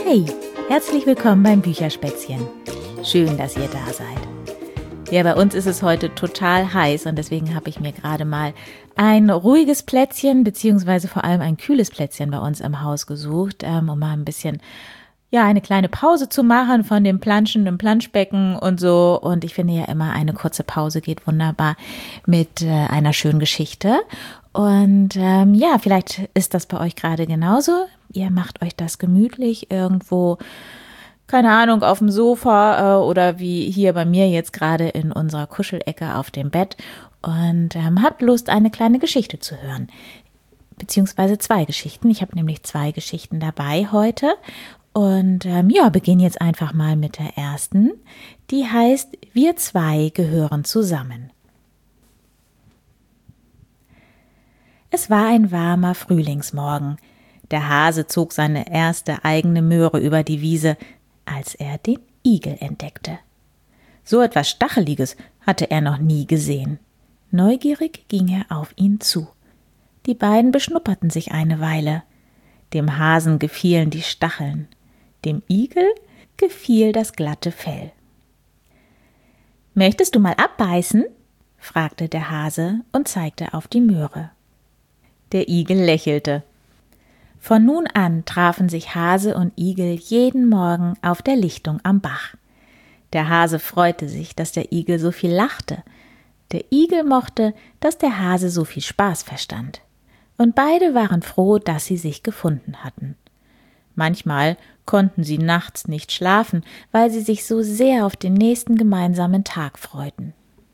Hey, herzlich willkommen beim Bücherspätzchen. Schön, dass ihr da seid. Ja, bei uns ist es heute total heiß und deswegen habe ich mir gerade mal ein ruhiges Plätzchen beziehungsweise vor allem ein kühles Plätzchen bei uns im Haus gesucht, um mal ein bisschen eine kleine Pause zu machen von dem Planschen im Planschbecken und so. Und ich finde ja immer, eine kurze Pause geht wunderbar mit einer schönen Geschichte. Und vielleicht ist das bei euch gerade genauso. Ihr macht euch das gemütlich irgendwo, keine Ahnung, auf dem Sofa oder wie hier bei mir jetzt gerade in unserer Kuschelecke auf dem Bett und habt Lust, eine kleine Geschichte zu hören. Beziehungsweise 2 Geschichten. Ich habe nämlich 2 Geschichten dabei heute. Und beginnen jetzt einfach mal mit der ersten. Die heißt, wir 2 gehören zusammen. Es war ein warmer Frühlingsmorgen. Der Hase zog seine erste eigene Möhre über die Wiese, als er den Igel entdeckte. So etwas Stacheliges hatte er noch nie gesehen. Neugierig ging er auf ihn zu. Die beiden beschnupperten sich eine Weile. Dem Hasen gefielen die Stacheln. Dem Igel gefiel das glatte Fell. »Möchtest du mal abbeißen?« fragte der Hase und zeigte auf die Möhre. Der Igel lächelte. Von nun an trafen sich Hase und Igel jeden Morgen auf der Lichtung am Bach. Der Hase freute sich, dass der Igel so viel lachte. Der Igel mochte, dass der Hase so viel Spaß verstand. Und beide waren froh, dass sie sich gefunden hatten. Manchmal konnten sie nachts nicht schlafen, weil sie sich so sehr auf den nächsten gemeinsamen Tag freuten.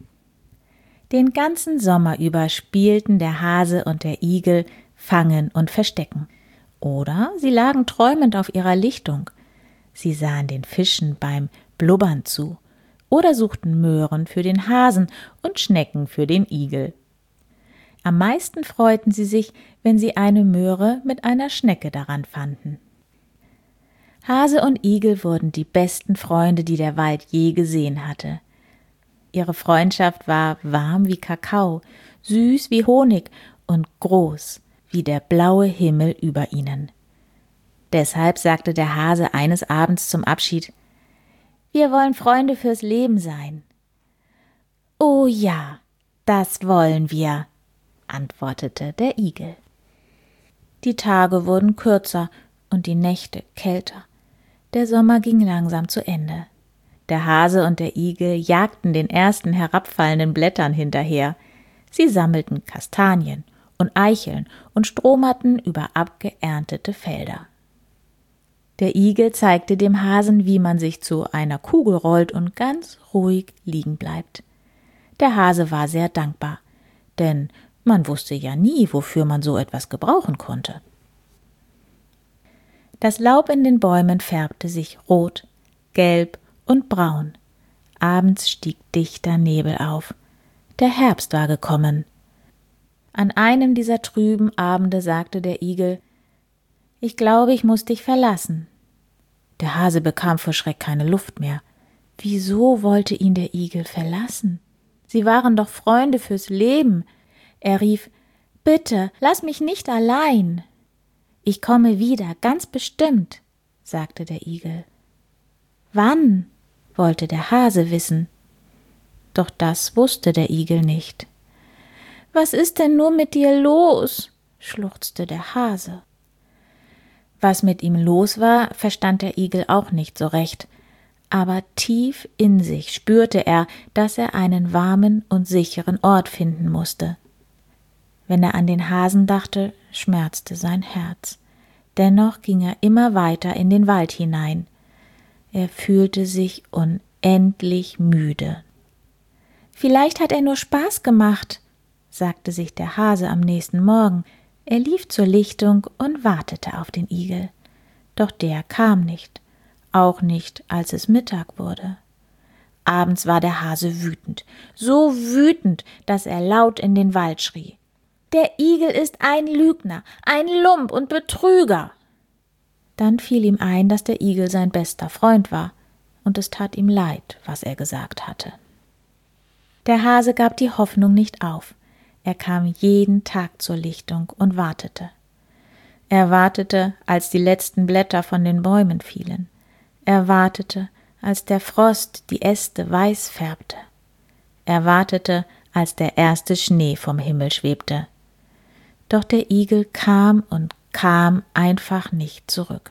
Den ganzen Sommer über spielten der Hase und der Igel Fangen und Verstecken. Oder sie lagen träumend auf ihrer Lichtung. Sie sahen den Fischen beim Blubbern zu oder suchten Möhren für den Hasen und Schnecken für den Igel. Am meisten freuten sie sich, wenn sie eine Möhre mit einer Schnecke daran fanden. Hase und Igel wurden die besten Freunde, die der Wald je gesehen hatte. Ihre Freundschaft war warm wie Kakao, süß wie Honig und groß wie der blaue Himmel über ihnen. Deshalb sagte der Hase eines Abends zum Abschied: »Wir wollen Freunde fürs Leben sein.« »Oh ja, das wollen wir«, antwortete der Igel. Die Tage wurden kürzer und die Nächte kälter. Der Sommer ging langsam zu Ende. Der Hase und der Igel jagten den ersten herabfallenden Blättern hinterher. Sie sammelten Kastanien und Eicheln und stromerten über abgeerntete Felder. Der Igel zeigte dem Hasen, wie man sich zu einer Kugel rollt und ganz ruhig liegen bleibt. Der Hase war sehr dankbar, denn man wusste ja nie, wofür man so etwas gebrauchen konnte. Das Laub in den Bäumen färbte sich rot, gelb und braun. Abends stieg dichter Nebel auf. Der Herbst war gekommen. An einem dieser trüben Abende sagte der Igel: »Ich glaube, ich muss dich verlassen.« Der Hase bekam vor Schreck keine Luft mehr. Wieso wollte ihn der Igel verlassen? Sie waren doch Freunde fürs Leben. Er rief: »Bitte, lass mich nicht allein.« »Ich komme wieder, ganz bestimmt«, sagte der Igel. »Wann?« wollte der Hase wissen. Doch das wusste der Igel nicht. »Was ist denn nur mit dir los?« schluchzte der Hase. Was mit ihm los war, verstand der Igel auch nicht so recht. Aber tief in sich spürte er, dass er einen warmen und sicheren Ort finden musste. Wenn er an den Hasen dachte, schmerzte sein Herz. Dennoch ging er immer weiter in den Wald hinein. Er fühlte sich unendlich müde. »Vielleicht hat er nur Spaß gemacht«, sagte sich der Hase am nächsten Morgen. Er lief zur Lichtung und wartete auf den Igel. Doch der kam nicht, auch nicht, als es Mittag wurde. Abends war der Hase wütend, so wütend, dass er laut in den Wald schrie: »Der Igel ist ein Lügner, ein Lump und Betrüger!« Dann fiel ihm ein, dass der Igel sein bester Freund war, und es tat ihm leid, was er gesagt hatte. Der Hase gab die Hoffnung nicht auf. Er kam jeden Tag zur Lichtung und wartete. Er wartete, als die letzten Blätter von den Bäumen fielen. Er wartete, als der Frost die Äste weiß färbte. Er wartete, als der erste Schnee vom Himmel schwebte. Doch der Igel kam und kam einfach nicht zurück.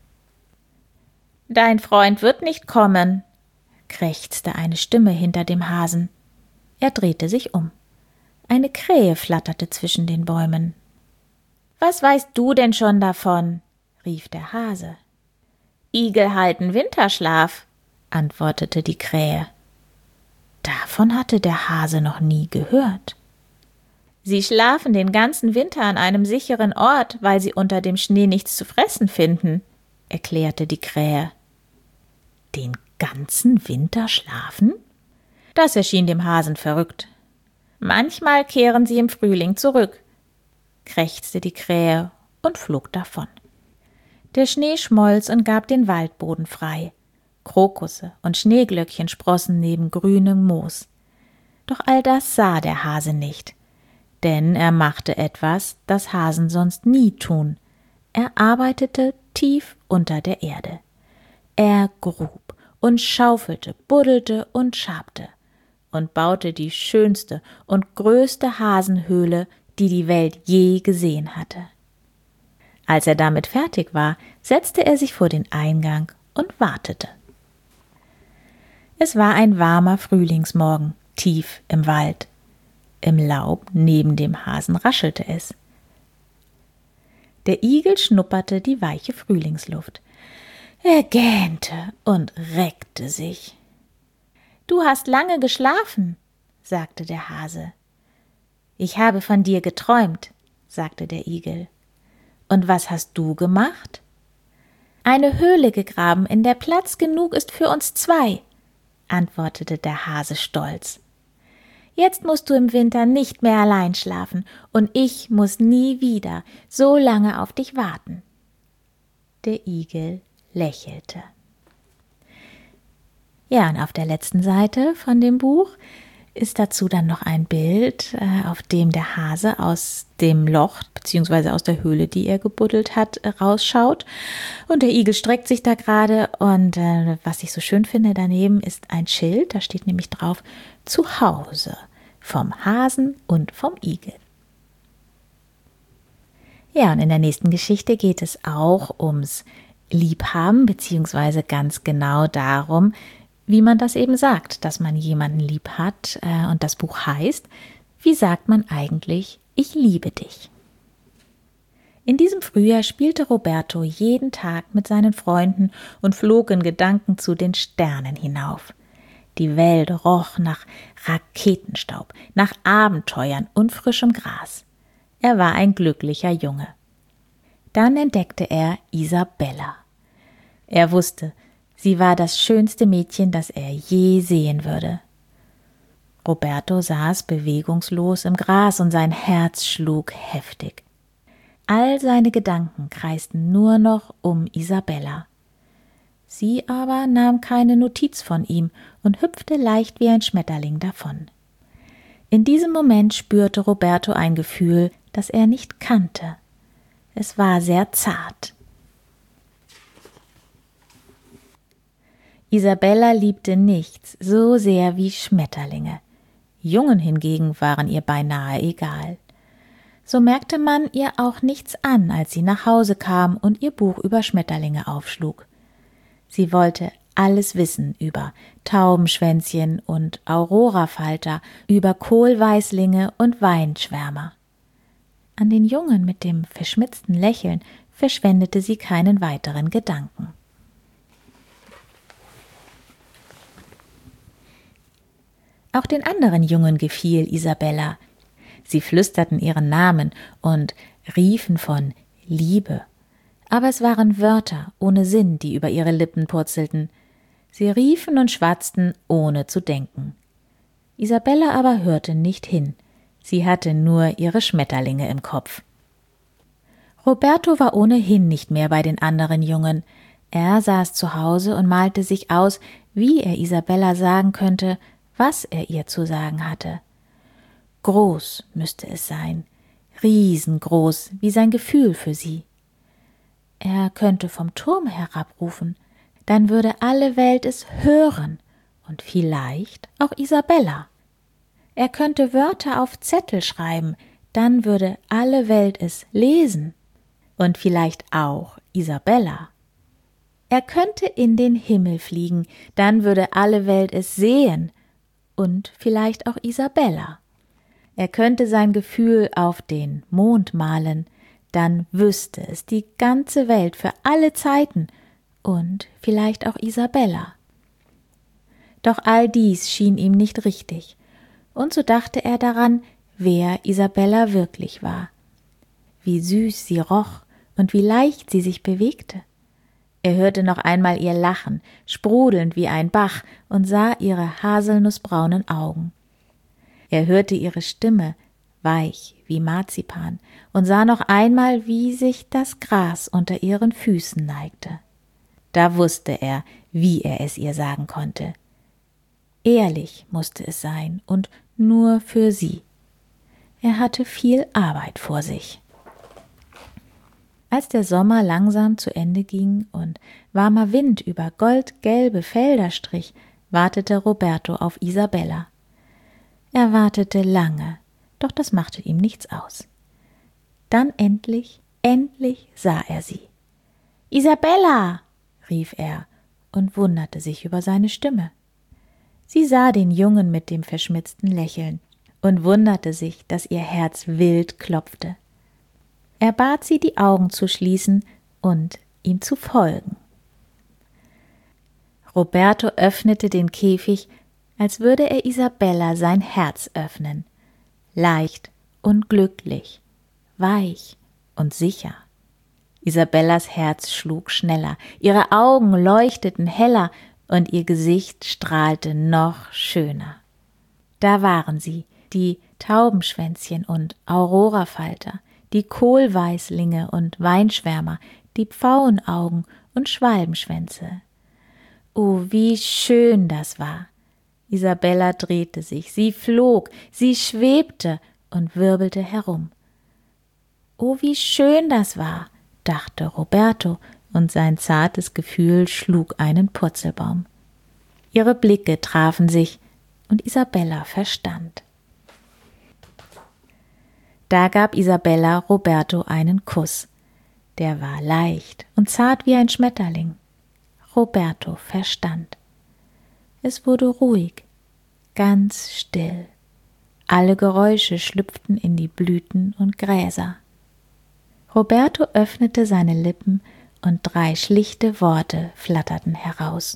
»Dein Freund wird nicht kommen«, krächzte eine Stimme hinter dem Hasen. Er drehte sich um. Eine Krähe flatterte zwischen den Bäumen. »Was weißt du denn schon davon?« rief der Hase. »Igel halten Winterschlaf«, antwortete die Krähe. Davon hatte der Hase noch nie gehört. »Sie schlafen den ganzen Winter an einem sicheren Ort, weil sie unter dem Schnee nichts zu fressen finden«, erklärte die Krähe. »Den ganzen Winter schlafen?« Das erschien dem Hasen verrückt. »Manchmal kehren sie im Frühling zurück«, krächzte die Krähe und flog davon. Der Schnee schmolz und gab den Waldboden frei. Krokusse und Schneeglöckchen sprossen neben grünem Moos. Doch all das sah der Hase nicht, denn er machte etwas, das Hasen sonst nie tun. Er arbeitete tief unter der Erde. Er grub und schaufelte, buddelte und schabte und baute die schönste und größte Hasenhöhle, die die Welt je gesehen hatte. Als er damit fertig war, setzte er sich vor den Eingang und wartete. Es war ein warmer Frühlingsmorgen, tief im Wald. Im Laub neben dem Hasen raschelte es. Der Igel schnupperte die weiche Frühlingsluft. Er gähnte und reckte sich. »Du hast lange geschlafen«, sagte der Hase. »Ich habe von dir geträumt«, sagte der Igel. »Und was hast du gemacht?« »Eine Höhle gegraben, in der Platz genug ist für uns zwei«, antwortete der Hase stolz. »Jetzt musst du im Winter nicht mehr allein schlafen, und ich muss nie wieder so lange auf dich warten.« Der Igel lächelte. Ja, und auf der letzten Seite von dem Buch ist dazu dann noch ein Bild, auf dem der Hase aus dem Loch bzw. aus der Höhle, die er gebuddelt hat, rausschaut. Und der Igel streckt sich da gerade und was ich so schön finde, daneben ist ein Schild, da steht nämlich drauf: Zuhause vom Hasen und vom Igel. Ja, und in der nächsten Geschichte geht es auch ums Liebhaben bzw. ganz genau darum, wie man das eben sagt, dass man jemanden lieb hat. Und das Buch heißt: Wie sagt man eigentlich, ich liebe dich? In diesem Frühjahr spielte Roberto jeden Tag mit seinen Freunden und flog in Gedanken zu den Sternen hinauf. Die Welt roch nach Raketenstaub, nach Abenteuern und frischem Gras. Er war ein glücklicher Junge. Dann entdeckte er Isabella. Er wusste, sie war das schönste Mädchen, das er je sehen würde. Roberto saß bewegungslos im Gras und sein Herz schlug heftig. All seine Gedanken kreisten nur noch um Isabella. Sie aber nahm keine Notiz von ihm und hüpfte leicht wie ein Schmetterling davon. In diesem Moment spürte Roberto ein Gefühl, das er nicht kannte. Es war sehr zart. Isabella liebte nichts so sehr wie Schmetterlinge. Jungen hingegen waren ihr beinahe egal. So merkte man ihr auch nichts an, als sie nach Hause kam und ihr Buch über Schmetterlinge aufschlug. Sie wollte alles wissen über Taubenschwänzchen und Aurorafalter, über Kohlweißlinge und Weinschwärmer. An den Jungen mit dem verschmitzten Lächeln verschwendete sie keinen weiteren Gedanken. Auch den anderen Jungen gefiel Isabella. Sie flüsterten ihren Namen und riefen von Liebe. Aber es waren Wörter ohne Sinn, die über ihre Lippen purzelten. Sie riefen und schwatzten, ohne zu denken. Isabella aber hörte nicht hin. Sie hatte nur ihre Schmetterlinge im Kopf. Roberto war ohnehin nicht mehr bei den anderen Jungen. Er saß zu Hause und malte sich aus, wie er Isabella sagen könnte, was er ihr zu sagen hatte. Groß müsste es sein, riesengroß wie sein Gefühl für sie. Er könnte vom Turm herabrufen, dann würde alle Welt es hören und vielleicht auch Isabella. Er könnte Wörter auf Zettel schreiben, dann würde alle Welt es lesen und vielleicht auch Isabella. Er könnte in den Himmel fliegen, dann würde alle Welt es sehen und vielleicht auch Isabella. Er könnte sein Gefühl auf den Mond malen, dann wüsste es die ganze Welt für alle Zeiten und vielleicht auch Isabella. Doch all dies schien ihm nicht richtig, und so dachte er daran, wer Isabella wirklich war, wie süß sie roch und wie leicht sie sich bewegte. Er hörte noch einmal ihr Lachen, sprudelnd wie ein Bach, und sah ihre haselnussbraunen Augen. Er hörte ihre Stimme, weich wie Marzipan, und sah noch einmal, wie sich das Gras unter ihren Füßen neigte. Da wusste er, wie er es ihr sagen konnte. Ehrlich musste es sein und nur für sie. Er hatte viel Arbeit vor sich. Als der Sommer langsam zu Ende ging und warmer Wind über goldgelbe Felder strich, wartete Roberto auf Isabella. Er wartete lange, doch das machte ihm nichts aus. Dann endlich sah er sie. »Isabella«, rief er und wunderte sich über seine Stimme. Sie sah den Jungen mit dem verschmitzten Lächeln und wunderte sich, dass ihr Herz wild klopfte. Er bat sie, die Augen zu schließen und ihm zu folgen. Roberto öffnete den Käfig, als würde er Isabella sein Herz öffnen. Leicht und glücklich, weich und sicher. Isabellas Herz schlug schneller, ihre Augen leuchteten heller und ihr Gesicht strahlte noch schöner. Da waren sie, die Taubenschwänzchen und Aurorafalter, die Kohlweißlinge und Weinschwärmer, die Pfauenaugen und Schwalbenschwänze. Oh, wie schön das war! Isabella drehte sich, sie flog, sie schwebte und wirbelte herum. Oh, wie schön das war, dachte Roberto, und sein zartes Gefühl schlug einen Purzelbaum. Ihre Blicke trafen sich, und Isabella verstand. Da gab Isabella Roberto einen Kuss. Der war leicht und zart wie ein Schmetterling. Roberto verstand. Es wurde ruhig, ganz still. Alle Geräusche schlüpften in die Blüten und Gräser. Roberto öffnete seine Lippen und 3 schlichte Worte flatterten heraus.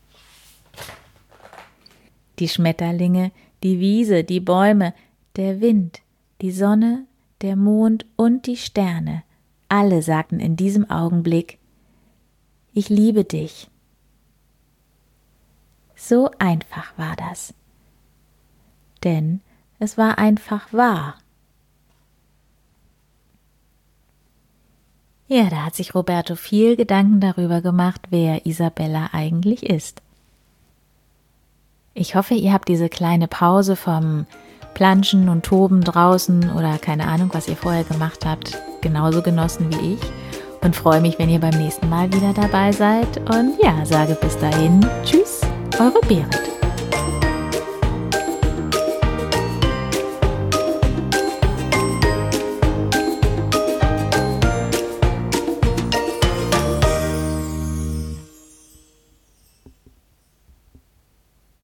Die Schmetterlinge, die Wiese, die Bäume, der Wind, die Sonne, der Mond und die Sterne, alle sagten in diesem Augenblick: Ich liebe dich. So einfach war das. Denn es war einfach wahr. Ja, da hat sich Roberto viel Gedanken darüber gemacht, wer Isabella eigentlich ist. Ich hoffe, ihr habt diese kleine Pause vom Planschen und Toben draußen oder keine Ahnung, was ihr vorher gemacht habt, genauso genossen wie ich und freue mich, wenn ihr beim nächsten Mal wieder dabei seid und ja, sage bis dahin, tschüss, eure Berit.